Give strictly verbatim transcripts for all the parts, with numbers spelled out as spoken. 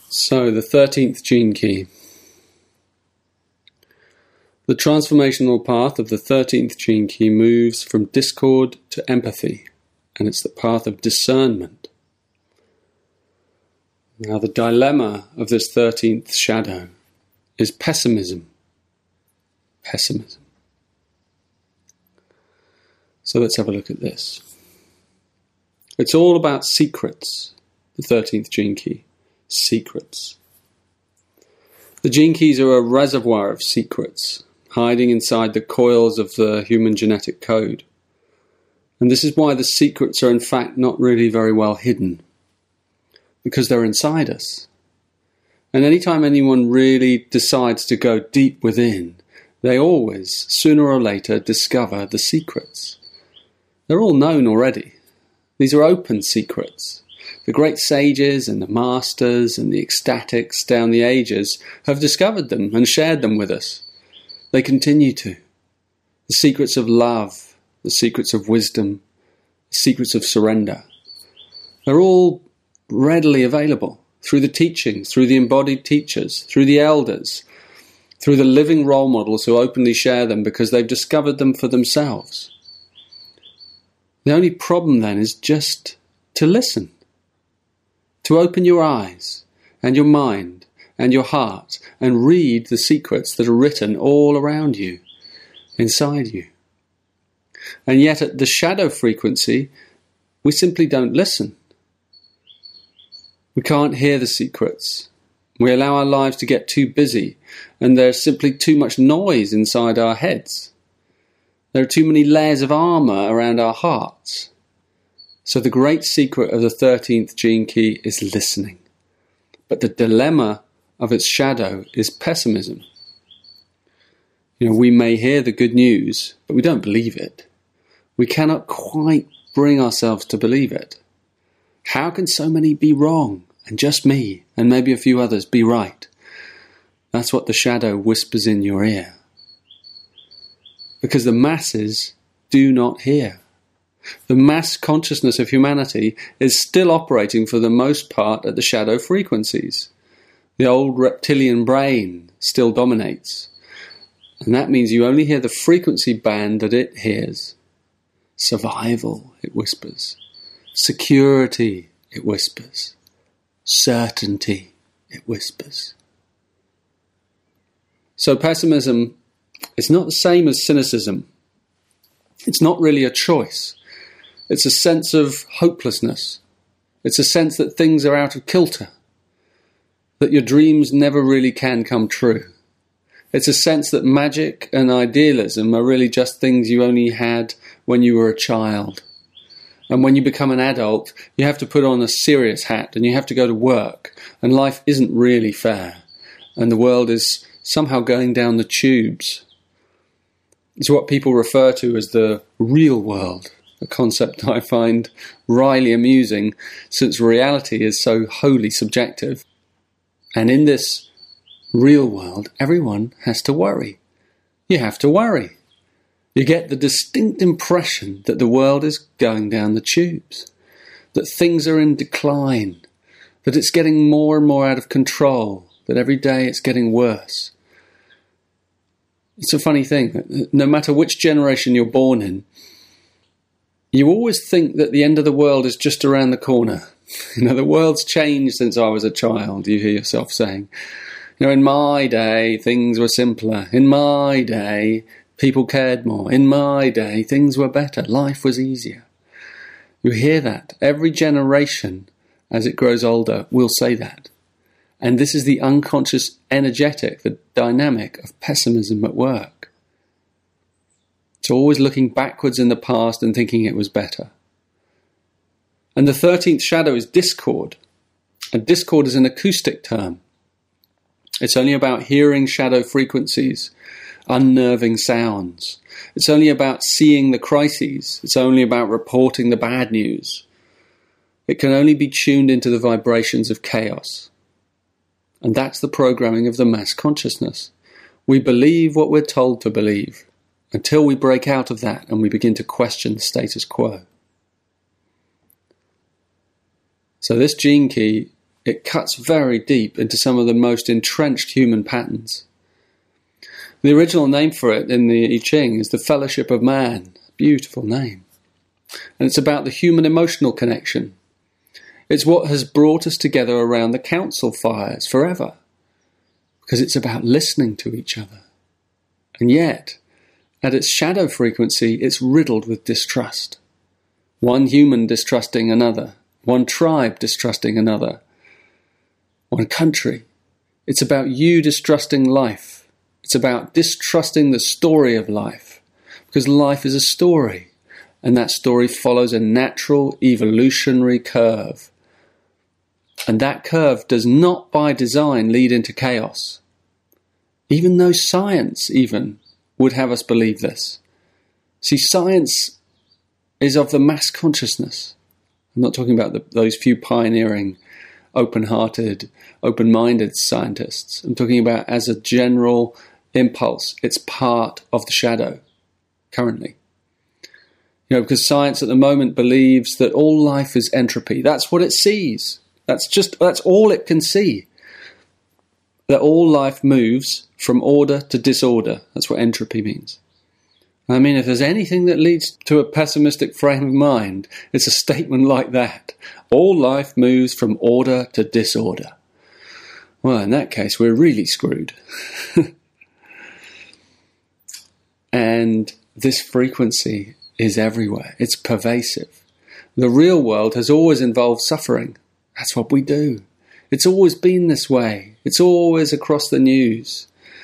So, the thirteenth gene key. The transformational path of the thirteenth gene key moves from discord to empathy, and it's the path of discernment. Now, the dilemma of this thirteenth shadow is pessimism. Pessimism. So let's have a look at this. It's all about secrets, the thirteenth gene key. Secrets. The gene keys are a reservoir of secrets, hiding inside the coils of the human genetic code. And this is why the secrets are in fact not really very well hidden, because they're inside us. And anytime anyone really decides to go deep within, they always, sooner or later, discover the secrets. They're all known already. These are open secrets. The great sages and the masters and the ecstatics down the ages have discovered them and shared them with us. They continue to. The secrets of love, the secrets of wisdom, the secrets of surrender. They're all readily available through the teachings, through the embodied teachers, through the elders, through the living role models who openly share them because they've discovered them for themselves. The only problem then is just to listen. To open your eyes and your mind and your heart and read the secrets that are written all around you, inside you. And yet at the shadow frequency, we simply don't listen. We can't hear the secrets. We allow our lives to get too busy, and there's simply too much noise inside our heads. There are too many layers of armour around our hearts. So the great secret of the thirteenth gene key is listening. But the dilemma of its shadow is pessimism. You know, we may hear the good news, but we don't believe it. We cannot quite bring ourselves to believe it. How can so many be wrong, and just me, and maybe a few others, be right? That's what the shadow whispers in your ear. Because the masses do not hear. The mass consciousness of humanity is still operating for the most part at the shadow frequencies. The old reptilian brain still dominates. And that means you only hear the frequency band that it hears. Survival, it whispers. Security, it whispers. Certainty, it whispers. So pessimism is not the same as cynicism. It's not really a choice. It's a sense of hopelessness. It's a sense that things are out of kilter, that your dreams never really can come true. It's a sense that magic and idealism are really just things you only had when you were a child. And when you become an adult, you have to put on a serious hat and you have to go to work, and life isn't really fair, and the world is somehow going down the tubes. It's what people refer to as the real world. A concept I find wryly amusing, since reality is so wholly subjective. And in this real world, everyone has to worry. You have to worry. You get the distinct impression that the world is going down the tubes, that things are in decline, that it's getting more and more out of control, that every day it's getting worse. It's a funny thing, no matter which generation you're born in, you always think that the end of the world is just around the corner. You know, the world's changed since I was a child, you hear yourself saying. You know, in my day, things were simpler. In my day, people cared more. In my day, things were better. Life was easier. You hear that. Every generation, as it grows older, will say that. And this is the unconscious energetic, the dynamic of pessimism at work. It's always looking backwards in the past and thinking it was better. And the thirteenth shadow is discord. And discord is an acoustic term. It's only about hearing shadow frequencies, unnerving sounds. It's only about seeing the crises. It's only about reporting the bad news. It can only be tuned into the vibrations of chaos. And that's the programming of the mass consciousness. We believe what we're told to believe, until we break out of that and we begin to question the status quo. So this gene key It cuts very deep into some of the most entrenched human patterns. The original name for it in the I Ching is the Fellowship of Man. Beautiful name. And it's about the human emotional connection. It's what has brought us together around the council fires forever. Because it's about listening to each other. And yet, at its shadow frequency, it's riddled with distrust. One human distrusting another. One tribe distrusting another. One country. It's about you distrusting life. It's about distrusting the story of life. Because life is a story. And that story follows a natural evolutionary curve. And that curve does not by design lead into chaos. Even though science even would have us believe this. See, science is of the mass consciousness. I'm not talking about the, those few pioneering, open-hearted, open-minded scientists. I'm talking about as a general impulse. It's part of the shadow, currently. You know, because science at the moment believes that all life is entropy. That's what it sees. That's just, that's all it can see. That all life moves from order to disorder. That's what entropy means. I mean, if there's anything that leads to a pessimistic frame of mind, it's a statement like that. All life moves from order to disorder. Well, in that case, we're really screwed. And this frequency is everywhere. It's pervasive. The real world has always involved suffering. That's what we do. It's always been this way. It's always across the news.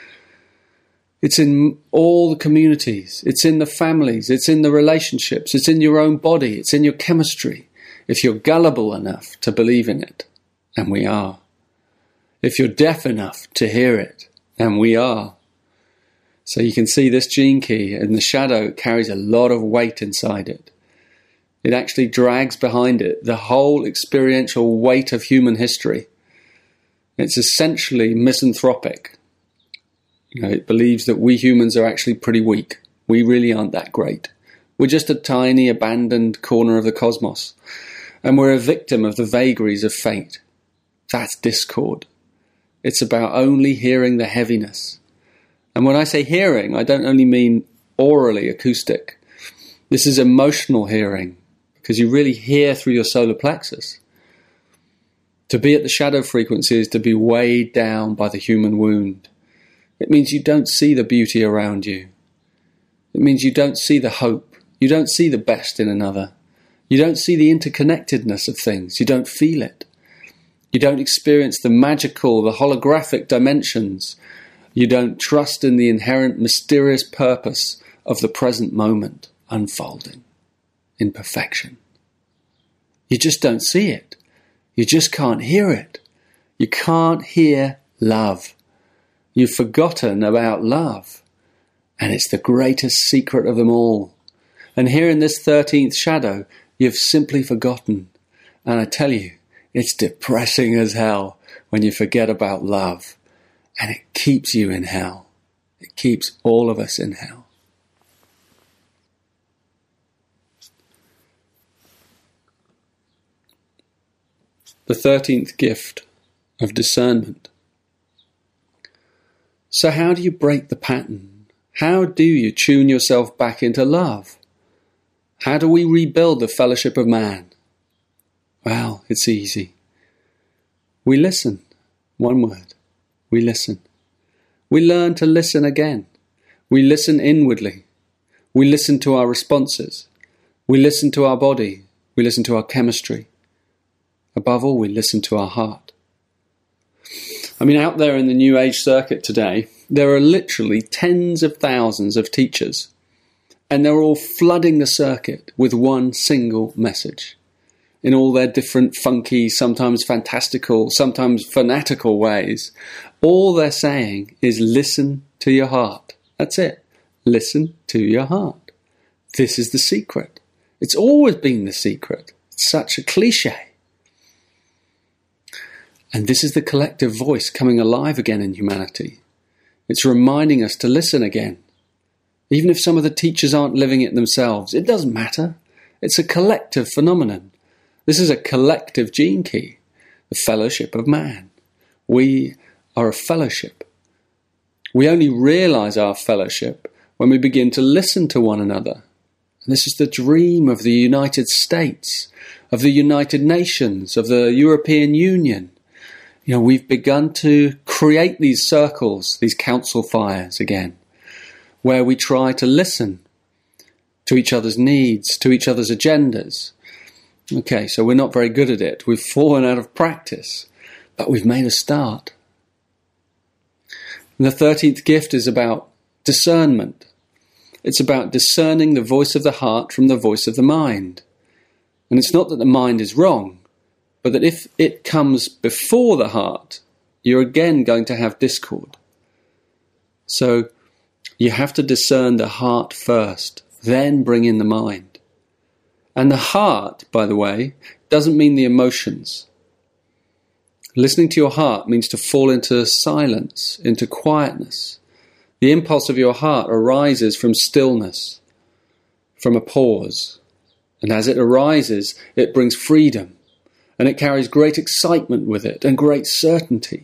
It's in all the communities. It's in the families. It's in the relationships. It's in your own body. It's in your chemistry. If you're gullible enough to believe in it, and we are. If you're deaf enough to hear it, and we are. So you can see this gene key in the shadow carries a lot of weight inside it. It actually drags behind it the whole experiential weight of human history. It's essentially misanthropic. You know, it believes that we humans are actually pretty weak. We really aren't that great. We're just a tiny, abandoned corner of the cosmos. And we're a victim of the vagaries of fate. That's discord. It's about only hearing the heaviness. And when I say hearing, I don't only mean orally acoustic. This is emotional hearing, because you really hear through your solar plexus. To be at the shadow frequency is to be weighed down by the human wound. It means you don't see the beauty around you. It means you don't see the hope. You don't see the best in another. You don't see the interconnectedness of things. You don't feel it. You don't experience the magical, the holographic dimensions. You don't trust in the inherent mysterious purpose of the present moment unfolding in perfection. You just don't see it. You just can't hear it. You can't hear love. You've forgotten about love. And it's the greatest secret of them all. And here in this thirteenth shadow, you've simply forgotten. And I tell you, it's depressing as hell when you forget about love. And it keeps you in hell. It keeps all of us in hell. The thirteenth gift of discernment. So how do you break the pattern? How do you tune yourself back into love? How do we rebuild the fellowship of man? Well, it's easy. We listen. One word. We listen. We learn to listen again. We listen inwardly. We listen to our responses. We listen to our body. We listen to our chemistry. Above all, we listen to our heart. I mean, out there in the New Age circuit today, there are literally tens of thousands of teachers, and they're all flooding the circuit with one single message. In all their different funky, sometimes fantastical, sometimes fanatical ways, all they're saying is listen to your heart. That's it. Listen to your heart. This is the secret. It's always been the secret. It's such a cliche. And this is the collective voice coming alive again in humanity. It's reminding us to listen again. Even if some of the teachers aren't living it themselves, it doesn't matter. It's a collective phenomenon. This is a collective gene key. the fellowship of man. We are a fellowship. We only realize our fellowship when we begin to listen to one another. And this is the dream of the United States, of the United Nations, of the European Union. You know, we've begun to create these circles, these council fires again, where we try to listen to each other's needs, to each other's agendas. Okay, so we're not very good at it. We've fallen out of practice, but we've made a start. And the thirteenth gift is about discernment. It's about discerning the voice of the heart from the voice of the mind. And it's not that the mind is wrong, but that if it comes before the heart, you're again going to have discord. So you have to discern the heart first, then bring in the mind. And the heart, by the way, doesn't mean the emotions. Listening to your heart means to fall into silence, into quietness. The impulse of your heart arises from stillness, from a pause. And as it arises, it brings freedom, and it carries great excitement with it and great certainty.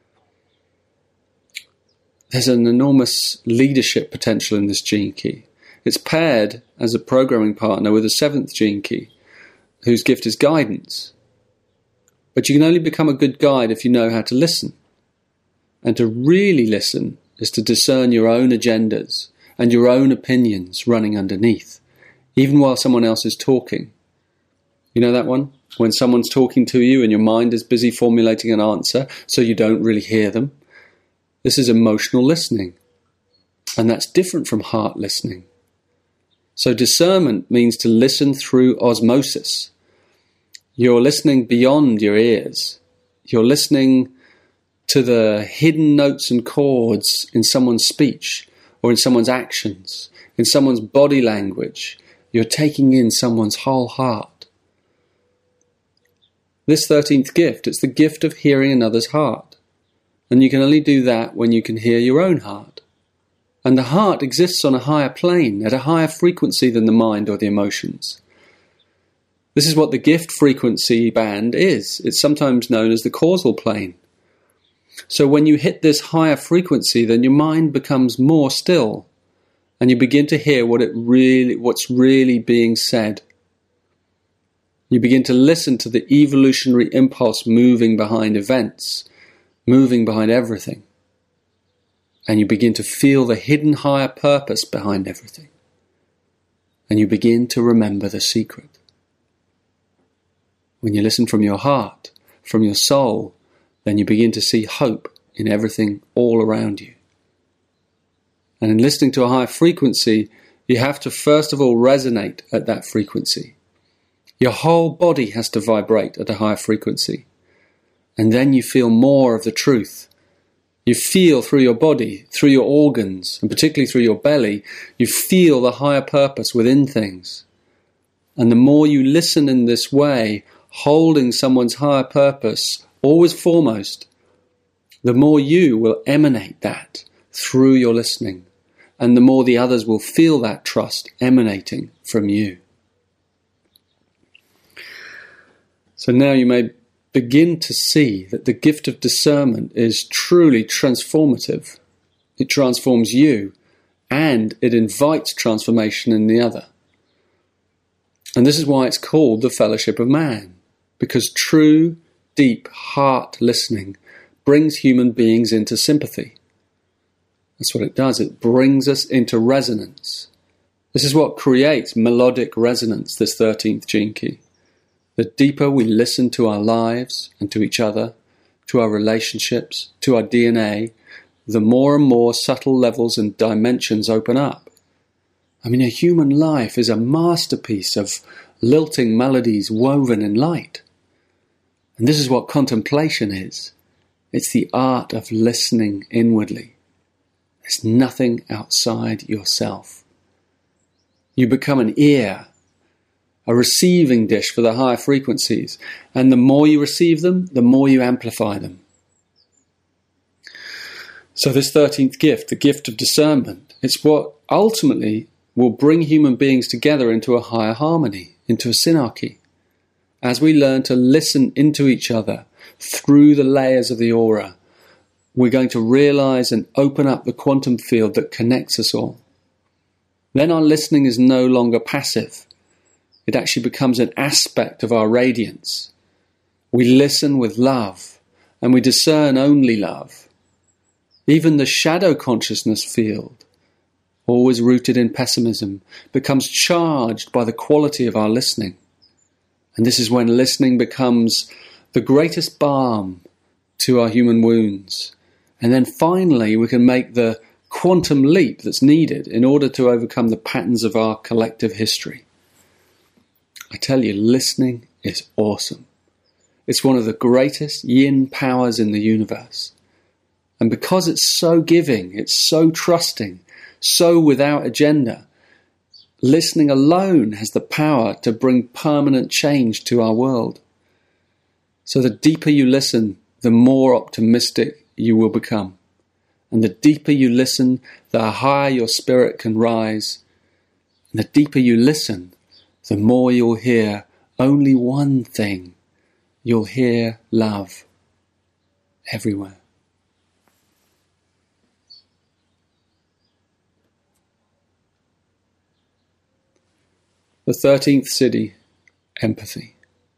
There's an enormous leadership potential in this gene key. It's paired as a programming partner with a seventh gene key, whose gift is guidance. But you can only become a good guide if you know how to listen. And to really listen is to discern your own agendas and your own opinions running underneath, even while someone else is talking. You know that one? When someone's talking to you and your mind is busy formulating an answer, so you don't really hear them. This is emotional listening. And that's different from heart listening. So discernment means to listen through osmosis. You're listening beyond your ears. You're listening to the hidden notes and chords in someone's speech or in someone's actions, in someone's body language. You're taking in someone's whole heart. This thirteenth gift, it's the gift of hearing another's heart. And you can only do that when you can hear your own heart. And the heart exists on a higher plane, at a higher frequency than the mind or the emotions. This is what the gift frequency band is. It's sometimes known as the causal plane. So when you hit this higher frequency, then your mind becomes more still, and you begin to hear what it really, what's really being said. You begin to listen to the evolutionary impulse moving behind events, moving behind everything. And you begin to feel the hidden higher purpose behind everything. And you begin to remember the secret. When you listen from your heart, from your soul, then you begin to see hope in everything all around you. And in listening to a high frequency, you have to first of all resonate at that frequency. Your whole body has to vibrate at a higher frequency. And then you feel more of the truth. You feel through your body, through your organs, and particularly through your belly, you feel the higher purpose within things. And the more you listen in this way, holding someone's higher purpose always foremost, the more you will emanate that through your listening, and the more the others will feel that trust emanating from you. So now you may begin to see that the gift of discernment is truly transformative. It transforms you, and it invites transformation in the other. And this is why it's called the fellowship of man, because true, deep heart listening brings human beings into sympathy. That's what it does. It brings us into resonance. This is what creates melodic resonance, this thirteenth gene key. The deeper we listen to our lives and to each other, to our relationships, to our D N A, the more and more subtle levels and dimensions open up. I mean, a human life is a masterpiece of lilting melodies woven in light. And this is what contemplation is. It's the art of listening inwardly. There's nothing outside yourself. You become an ear, a receiving dish for the higher frequencies. And the more you receive them, the more you amplify them. So this thirteenth gift, the gift of discernment, it's what ultimately will bring human beings together into a higher harmony, into a synarchy. As we learn to listen into each other through the layers of the aura, we're going to realize and open up the quantum field that connects us all. Then our listening is no longer passive. It actually becomes an aspect of our radiance. We listen with love, and we discern only love. Even the shadow consciousness field, always rooted in pessimism, becomes charged by the quality of our listening. And this is when listening becomes the greatest balm to our human wounds. And then finally we can make the quantum leap that's needed in order to overcome the patterns of our collective history. I tell you, listening is awesome. It's one of the greatest yin powers in the universe. And because it's so giving, it's so trusting, so without agenda, listening alone has the power to bring permanent change to our world. So the deeper you listen, the more optimistic you will become. And the deeper you listen, the higher your spirit can rise. And the deeper you listen, the more you'll hear only one thing. You'll hear love everywhere. The thirteenth siddhi, empathy.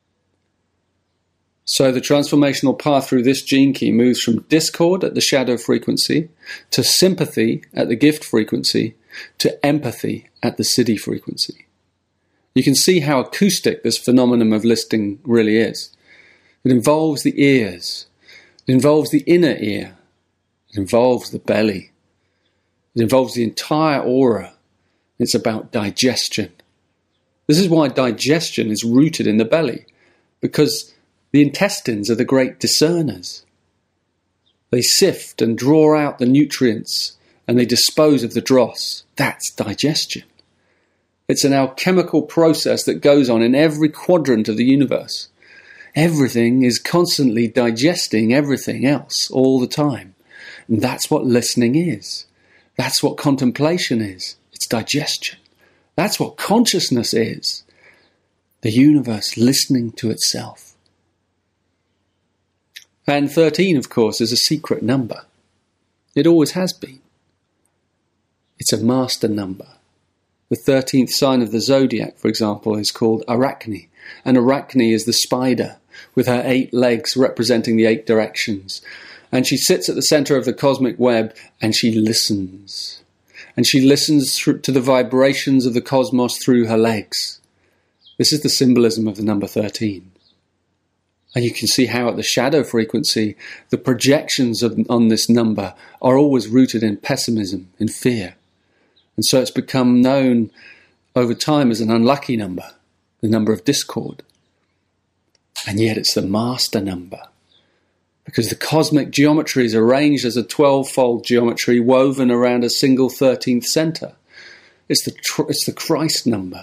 So the transformational path through this gene key moves from discord at the shadow frequency to sympathy at the gift frequency to empathy at the siddhi frequency. You can see how acoustic this phenomenon of listening really is. It involves the ears. It involves the inner ear. It involves the belly. It involves the entire aura. It's about digestion. This is why digestion is rooted in the belly, because the intestines are the great discerners. They sift and draw out the nutrients and they dispose of the dross. That's digestion. It's an alchemical process that goes on in every quadrant of the universe. Everything is constantly digesting everything else all the time. And that's what listening is. That's what contemplation is. It's digestion. That's what consciousness is. The universe listening to itself. And thirteen, of course, is a secret number. It always has been. It's a master number. The thirteenth sign of the zodiac, for example, is called Arachne. And Arachne is the spider with her eight legs representing the eight directions. And she sits at the center of the cosmic web and she listens. And she listens through to the vibrations of the cosmos through her legs. This is the symbolism of the number thirteen. And you can see how at the shadow frequency, the projections of, on this number are always rooted in pessimism, in fear. And so it's become known over time as an unlucky number, the number of discord. And yet it's the master number, because the cosmic geometry is arranged as a twelve-fold geometry woven around a single thirteenth center. It's the, tr- it's the Christ number.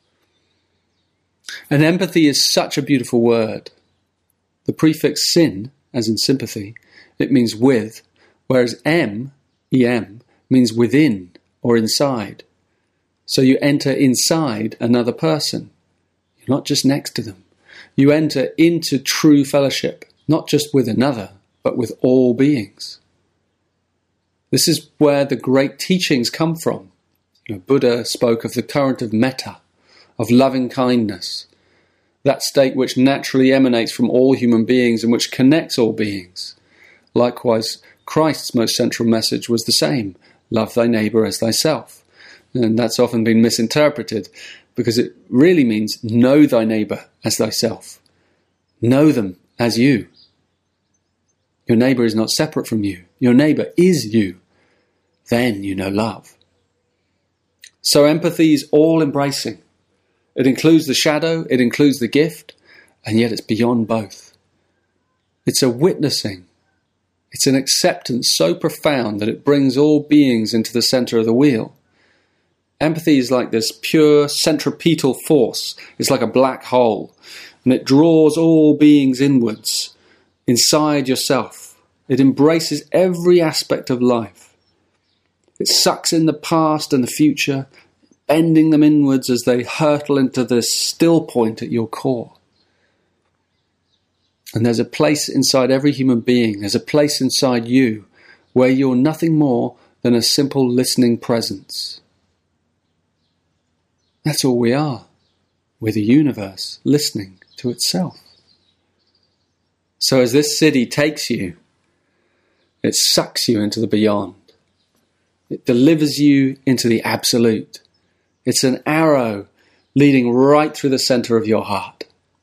And empathy is such a beautiful word. The prefix sin, as in sympathy, it means with, whereas em, em, means within or inside. So you enter inside another person. You're not just next to them. You enter into true fellowship, not just with another, but with all beings. This is where the great teachings come from. You know, Buddha spoke of the current of metta, of loving kindness, that state which naturally emanates from all human beings and which connects all beings. Likewise, Christ's most central message was the same: love thy neighbour as thyself. And that's often been misinterpreted because it really means know thy neighbour as thyself. Know them as you. Your neighbour is not separate from you. Your neighbour is you. Then you know love. So empathy is all-embracing. It includes the shadow, it includes the gift, and yet it's beyond both. It's a witnessing. It's an acceptance so profound that it brings all beings into the centre of the wheel. Empathy is like this pure centripetal force. It's like a black hole, and it draws all beings inwards, inside yourself. It embraces every aspect of life. It sucks in the past and the future, bending them inwards as they hurtle into this still point at your core. And there's a place inside every human being, there's a place inside you where you're nothing more than a simple listening presence. That's all we are. We're the universe listening to itself. So as this city takes you, it sucks you into the beyond. It delivers you into the absolute. It's an arrow leading right through the center of your heart.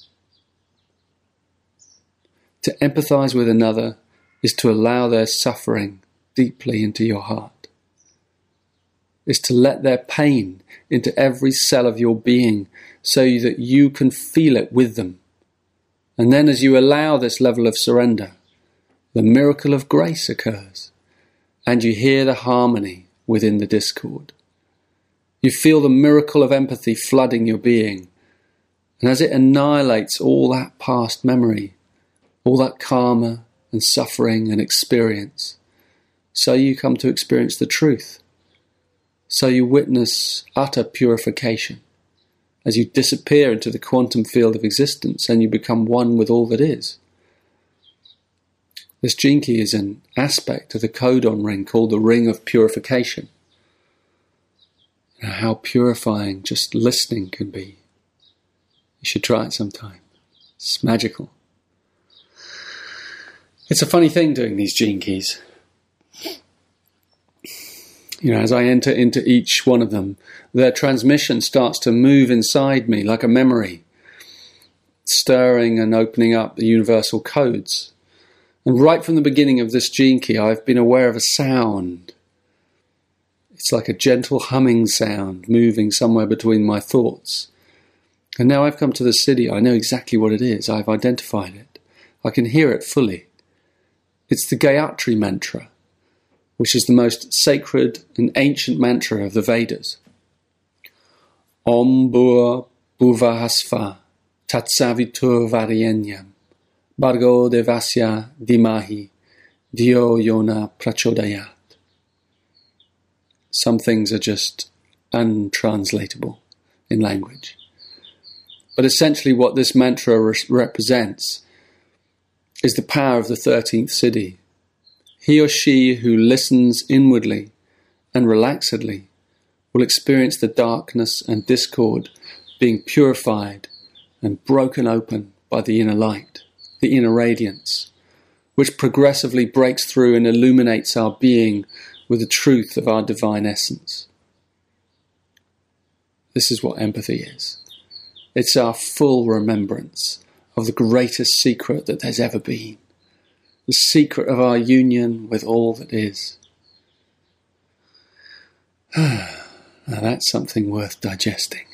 To empathize with another is to allow their suffering deeply into your heart. Is to let their pain into every cell of your being so that you can feel it with them. And then as you allow this level of surrender, the miracle of grace occurs, and you hear the harmony within the discord. You feel the miracle of empathy flooding your being, and as it annihilates all that past memory, all that karma and suffering and experience, so you come to experience the truth. So you witness utter purification as you disappear into the quantum field of existence and you become one with all that is. This gene key is an aspect of the codon ring called the ring of purification. And how purifying just listening can be. You should try it sometime. It's magical. It's a funny thing doing these gene keys. You know, as I enter into each one of them, their transmission starts to move inside me like a memory, stirring and opening up the universal codes. And right from the beginning of this gene key, I've been aware of a sound. It's like a gentle humming sound moving somewhere between my thoughts. And now I've come to the city, I know exactly what it is. I've identified it. I can hear it fully. It's the Gayatri mantra, which is the most sacred and ancient mantra of the Vedas. Om Bhur Bhuvahasva Tatsavitur Varyenyam Bhargo Devasya Dimahi Dhyo Yona Prachodayat. Some things are just untranslatable in language. But essentially what this mantra re- represents is the power of the thirteenth siddhi. He or she who listens inwardly and relaxedly will experience the darkness and discord being purified and broken open by the inner light, the inner radiance, which progressively breaks through and illuminates our being with the truth of our divine essence. This is what empathy is. It's our full remembrance of the greatest secret that there's ever been. The secret of our union with all that is. Now that's something worth digesting.